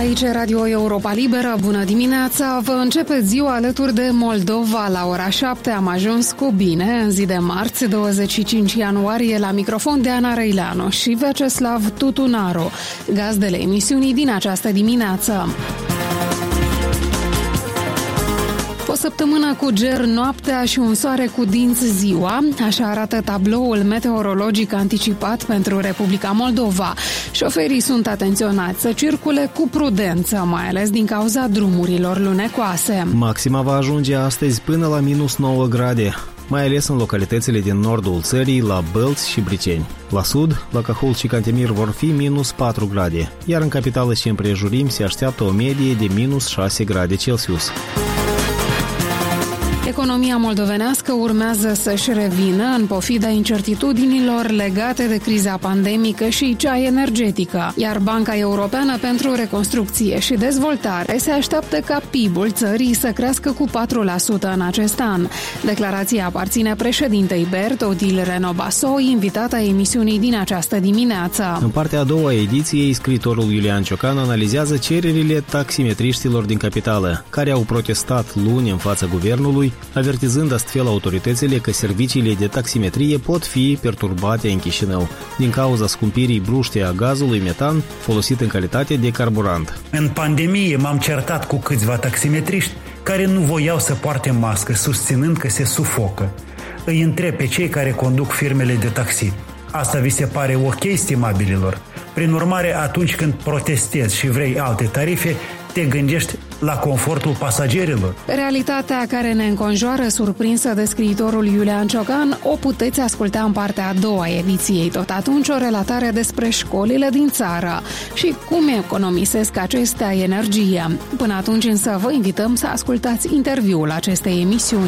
Aici Radio Europa Liberă, bună dimineața! Vă începeți ziua alături de Moldova. La ora 7 am ajuns cu bine, în zi de marți, 25 ianuarie, la microfon de Ana Răileanu și Vyacheslav Tutunaru, gazdele emisiunii din această dimineață. O săptămână cu ger noaptea și un soare cu dinți ziua, așa arată tabloul meteorologic anticipat pentru Republica Moldova. Șoferii sunt atenționați să circule cu prudență, mai ales din cauza drumurilor lunecoase. Maxima va ajunge astăzi până la minus 9 grade, mai ales în localitățile din nordul țării, la Bălți și Briceni. La sud, la Cahul și Cantemir vor fi minus 4 grade, iar în capitală și împrejurimi se așteaptă o medie de minus 6 grade Celsius. Economia moldovenească urmează să-și revină în pofida incertitudinilor legate de criza pandemică și cea energetică, iar Banca Europeană pentru Reconstrucție și Dezvoltare se așteaptă ca PIB-ul țării să crească cu 4% în acest an. Declarația aparține președintei BERD, Odile Renobaso, invitata emisiunii din această dimineață. În partea a doua a ediției, scriitorul Iulian Ciocan analizează cererile taximetriștilor din capitală, care au protestat luni în fața guvernului, avertizând astfel autoritățile că serviciile de taximetrie pot fi perturbate în Chișinău din cauza scumpirii bruște a gazului metan folosit în calitate de carburant. În pandemie m-am certat cu câțiva taximetriști care nu voiau să poarte mască, susținând că se sufocă. Îi întreb pe cei care conduc firmele de taxi: asta vi se pare ok, stimabililor? Prin urmare, atunci când protestezi și vrei alte tarife, te gândești la confortul pasagerilor. Realitatea care ne înconjoară, surprinsă de scriitorul Iulian Ciocan, o puteți asculta în partea a doua a ediției. Tot atunci o relatare despre școlile din țară și cum economisesc acestea energie. Până atunci însă vă invităm să ascultați interviul acestei emisiuni.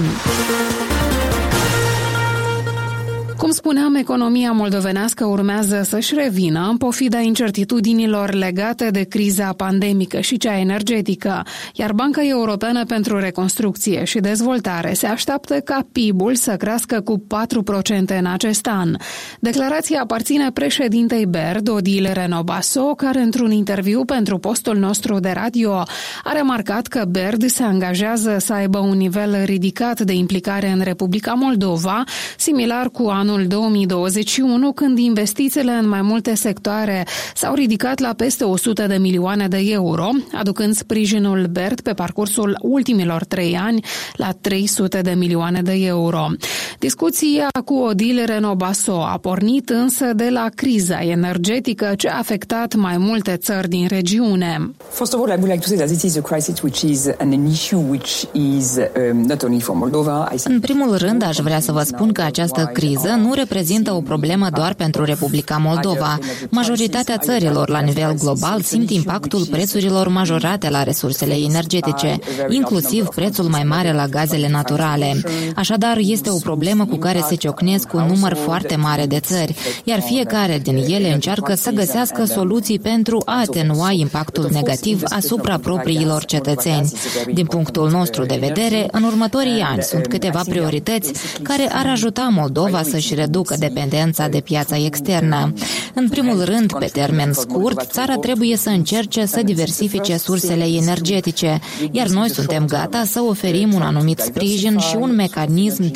Cum spuneam, economia moldovenească urmează să-și revină în pofida incertitudinilor legate de criza pandemică și cea energetică, iar Banca Europeană pentru Reconstrucție și Dezvoltare se așteaptă ca PIB-ul să crească cu 4% în acest an. Declarația aparține președintei BERD, Odile Renobaso, care într-un interviu pentru postul nostru de radio a remarcat că BERD se angajează să aibă un nivel ridicat de implicare în Republica Moldova, similar cu anul 2021, când investițiile în mai multe sectoare s-au ridicat la peste 100 de milioane de euro, aducând sprijinul BERD pe parcursul ultimilor 3 ani la 300 de milioane de euro. Discuția cu Odile Renobaso a pornit însă de la criza energetică ce a afectat mai multe țări din regiune. First of all, I would like to say that this is a crisis which is an issue which is not only for Moldova. În primul rând, aș vrea să vă spun că această criză nu reprezintă o problemă doar pentru Republica Moldova. Majoritatea țărilor la nivel global simt impactul prețurilor majorate la resursele energetice, inclusiv prețul mai mare la gazele naturale. Așadar, este o problemă cu care se ciocnesc un număr foarte mare de țări, iar fiecare din ele încearcă să găsească soluții pentru a atenua impactul negativ asupra propriilor cetățeni. Din punctul nostru de vedere, în următorii ani sunt câteva priorități care ar ajuta Moldova să-și reducă dependența de piața externă. În primul rând, pe termen scurt, țara trebuie să încerce să diversifice sursele energetice, iar noi suntem gata să oferim un anumit sprijin și un mecanism